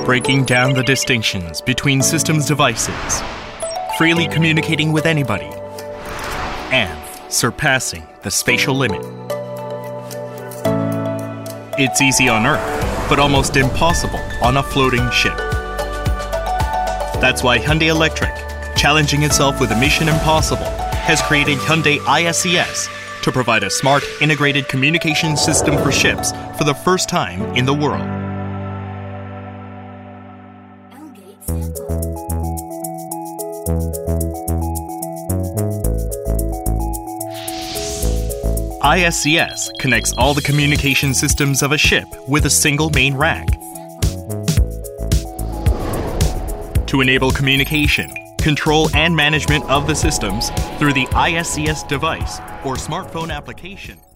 breaking down the distinctions between systems devices, freely communicating with anybody, and surpassing the spatial limit. It's easy on Earth, but almost impossible on a floating ship. That's why Hyundai Electric, challenging itself with a mission impossible, has created Hyundai ISCS to provide a smart, integrated communication system for ships for the first time in the world. ISCS connects all the communication systems of a ship with a single main rack. To enable communication, control and management of the systems through the ISCS device or smartphone application.